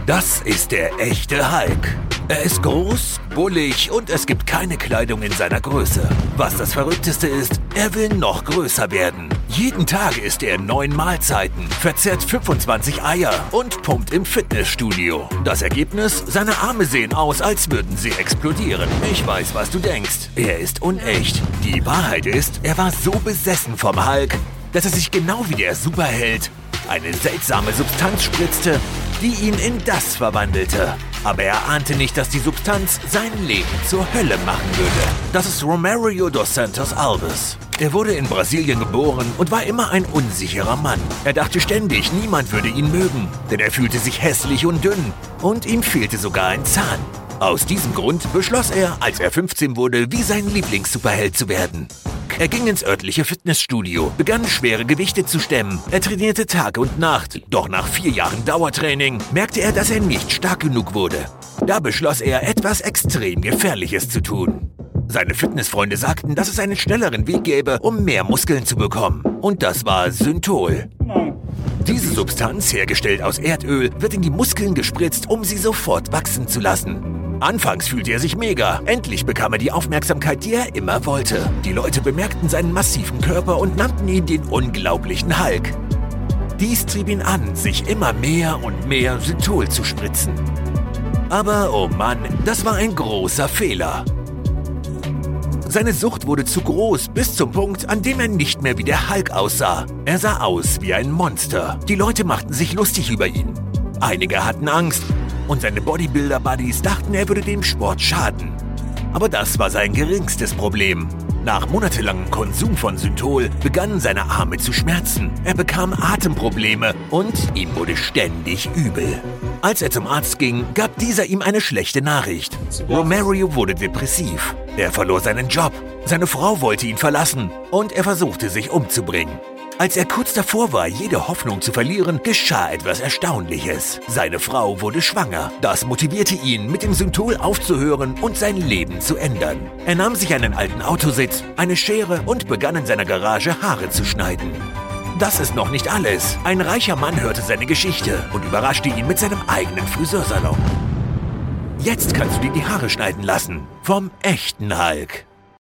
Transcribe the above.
Das ist der echte Hulk. Er ist groß, bullig und es gibt keine Kleidung in seiner Größe. Was das Verrückteste ist, er will noch größer werden. Jeden Tag isst er 9 Mahlzeiten, verzehrt 25 Eier und pumpt im Fitnessstudio. Das Ergebnis? Seine Arme sehen aus, als würden sie explodieren. Ich weiß, was du denkst. Er ist unecht. Die Wahrheit ist, er war so besessen vom Hulk, dass er sich genau wie der Superheld eine seltsame Substanz spritzte, die ihn in das verwandelte. Aber er ahnte nicht, dass die Substanz sein Leben zur Hölle machen würde. Das ist Romario dos Santos Alves. Er wurde in Brasilien geboren und war immer ein unsicherer Mann. Er dachte ständig, niemand würde ihn mögen, denn er fühlte sich hässlich und dünn und ihm fehlte sogar ein Zahn. Aus diesem Grund beschloss er, als er 15 wurde, wie sein Lieblings-Superheld zu werden. Er ging ins örtliche Fitnessstudio, begann schwere Gewichte zu stemmen. Er trainierte Tag und Nacht. Doch nach 4 Jahren Dauertraining merkte er, dass er nicht stark genug wurde. Da beschloss er, etwas extrem Gefährliches zu tun. Seine Fitnessfreunde sagten, dass es einen schnelleren Weg gäbe, um mehr Muskeln zu bekommen. Und das war Synthol. Diese Substanz, hergestellt aus Erdöl, wird in die Muskeln gespritzt, um sie sofort wachsen zu lassen. Anfangs fühlte er sich mega. Endlich bekam er die Aufmerksamkeit, die er immer wollte. Die Leute bemerkten seinen massiven Körper und nannten ihn den unglaublichen Hulk. Dies trieb ihn an, sich immer mehr und mehr Synthol zu spritzen. Aber, oh Mann, das war ein großer Fehler. Seine Sucht wurde zu groß, bis zum Punkt, an dem er nicht mehr wie der Hulk aussah. Er sah aus wie ein Monster. Die Leute machten sich lustig über ihn. Einige hatten Angst. Und seine Bodybuilder-Buddies dachten, er würde dem Sport schaden. Aber das war sein geringstes Problem. Nach monatelangem Konsum von Synthol begannen seine Arme zu schmerzen. Er bekam Atemprobleme und ihm wurde ständig übel. Als er zum Arzt ging, gab dieser ihm eine schlechte Nachricht. Romario wurde depressiv. Er verlor seinen Job. Seine Frau wollte ihn verlassen und er versuchte, sich umzubringen. Als er kurz davor war, jede Hoffnung zu verlieren, geschah etwas Erstaunliches. Seine Frau wurde schwanger. Das motivierte ihn, mit dem Synthol aufzuhören und sein Leben zu ändern. Er nahm sich einen alten Autositz, eine Schere und begann in seiner Garage Haare zu schneiden. Das ist noch nicht alles. Ein reicher Mann hörte seine Geschichte und überraschte ihn mit seinem eigenen Friseursalon. Jetzt kannst du dir die Haare schneiden lassen. Vom echten Hulk.